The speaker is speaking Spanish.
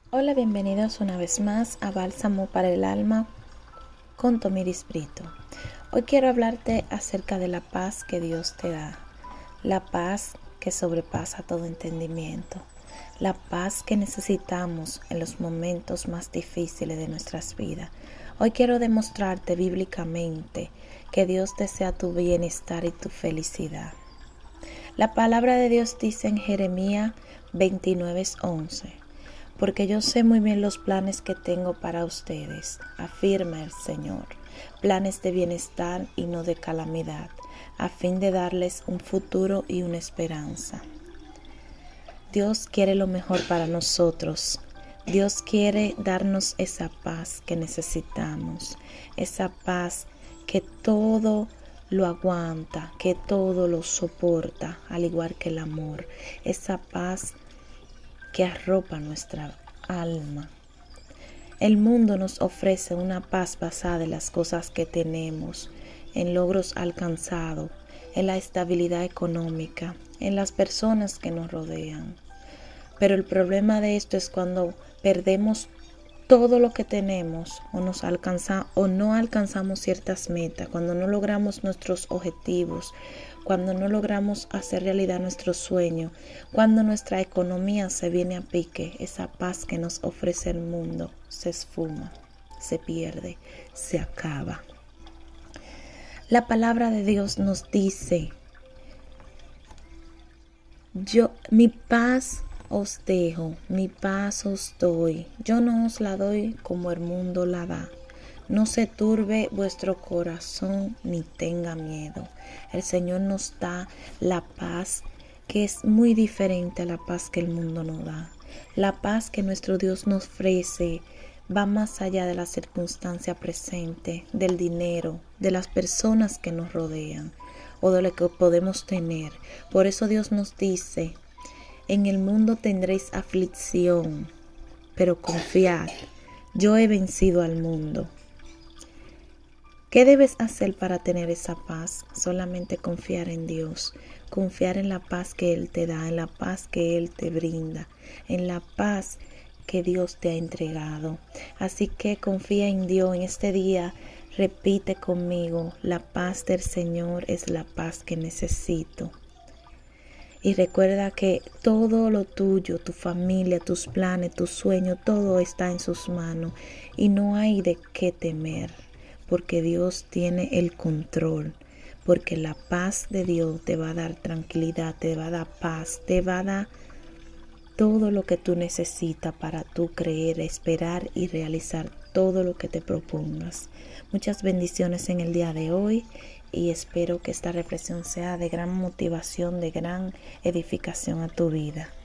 Hola, bienvenidos una vez más a Bálsamo para el Alma con Tomiris Brito. Hoy quiero hablarte acerca de la paz que Dios te da, la paz que sobrepasa todo entendimiento, la paz que necesitamos en los momentos más difíciles de nuestras vidas. Hoy quiero demostrarte bíblicamente que Dios desea tu bienestar y tu felicidad. La palabra de Dios dice en Jeremías 29:11: porque yo sé muy bien los planes que tengo para ustedes, afirma el Señor, planes de bienestar y no de calamidad, a fin de darles un futuro y una esperanza. Dios quiere lo mejor para nosotros. Dios quiere darnos esa paz que necesitamos, esa paz que todo lo aguanta, que todo lo soporta, al igual que el amor, esa paz que arropa nuestra alma. El mundo nos ofrece una paz basada en las cosas que tenemos, en logros alcanzados, en la estabilidad económica, en las personas que nos rodean. Pero el problema de esto es cuando perdemos todo lo que tenemos o no alcanzamos ciertas metas, cuando no logramos nuestros objetivos, cuando no logramos hacer realidad nuestros sueños, cuando nuestra economía se viene a pique, esa paz que nos ofrece el mundo se esfuma, se pierde, se acaba. La palabra de Dios nos dice: mi paz os dejo, mi paz os doy, yo no os la doy como el mundo la da. No se turbe vuestro corazón ni tenga miedo. El Señor nos da la paz que es muy diferente a la paz que el mundo nos da. La paz que nuestro Dios nos ofrece va más allá de la circunstancia presente, del dinero, de las personas que nos rodean o de lo que podemos tener. Por eso Dios nos dice: en el mundo tendréis aflicción, pero confiad, yo he vencido al mundo. ¿Qué debes hacer para tener esa paz? Solamente confiar en Dios, confiar en la paz que Él te da, en la paz que Él te brinda, en la paz que Dios te ha entregado. Así que confía en Dios en este día. Repite conmigo: la paz del Señor es la paz que necesito. Y recuerda que todo lo tuyo, tu familia, tus planes, tus sueños, todo está en sus manos y no hay de qué temer, porque Dios tiene el control, porque la paz de Dios te va a dar tranquilidad, te va a dar paz, te va a dar todo lo que tú necesitas para tú creer, esperar y realizar todo lo que te propongas. Muchas bendiciones en el día de hoy y espero que esta reflexión sea de gran motivación, de gran edificación a tu vida.